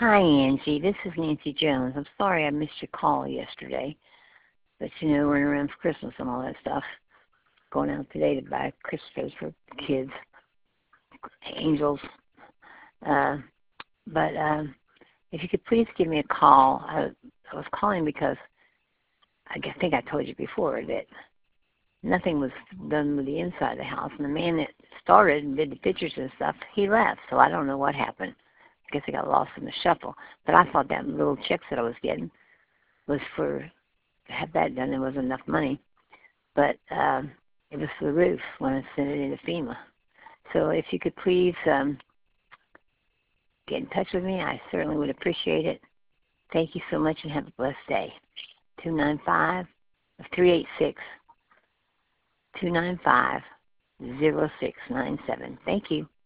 Hi, Angie. This is Nancy Jones. I'm sorry I missed your call yesterday. But, running around for Christmas and all that stuff. Going out today to buy Christmas for kids, angels. But if you could please give me a call. I was calling because I think I told you before that nothing was done with the inside of the house. And the man that started and did the pictures and stuff, he left. So I don't know what happened. I guess I got lost in the shuffle. But I thought that little checks that I was getting was to have that done. There wasn't enough money. But it was for the roof when I sent it into FEMA. So if you could please get in touch with me, I certainly would appreciate it. Thank you so much and have a blessed day. 296-386-295-0697. Thank you.